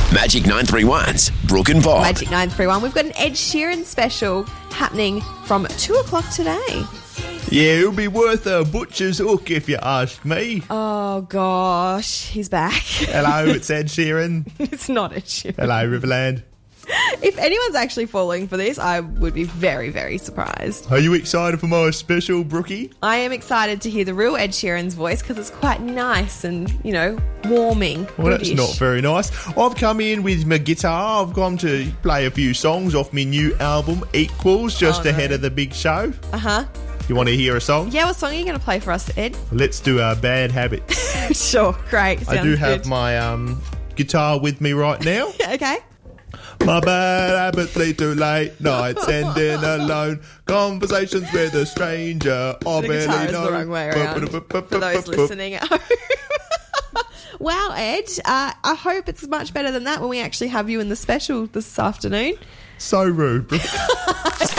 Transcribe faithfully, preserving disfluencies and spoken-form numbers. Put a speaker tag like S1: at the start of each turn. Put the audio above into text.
S1: Magic nine three one's Brooke and Bob.
S2: Magic nine three one. We've got an Ed Sheeran special happening from two o'clock today.
S3: Yeah, it'll be worth a butcher's hook if you ask me.
S2: Oh, gosh. He's back.
S3: Hello, it's Ed Sheeran.
S2: It's not Ed Sheeran.
S3: Hello, Riverland.
S2: If anyone's actually falling for this, I would be very, very surprised.
S3: Are you excited for my special, Brookie?
S2: I am excited to hear the real Ed Sheeran's voice because it's quite nice and, you know, warming.
S3: Well,
S2: British.
S3: that's not very nice. I've come in with my guitar. I've gone to play a few songs off my new album, Equals, just
S2: Oh, no.
S3: ahead of the big show.
S2: Uh-huh.
S3: You want to hear a song?
S2: Yeah, what song are you going to play for us, Ed?
S3: Let's do a Bad Habit.
S2: Sure, great. Sounds
S3: I do have
S2: good.
S3: my um, guitar with me right now.
S2: Okay.
S3: My bad habits lead to late nights, ending alone. Conversations with a stranger. I
S2: The
S3: barely
S2: guitar is
S3: know.
S2: the wrong way around for those listening at home. Wow, Ed, uh, I hope it's much better than that when we actually have you in the special this afternoon.
S3: So rude, bro.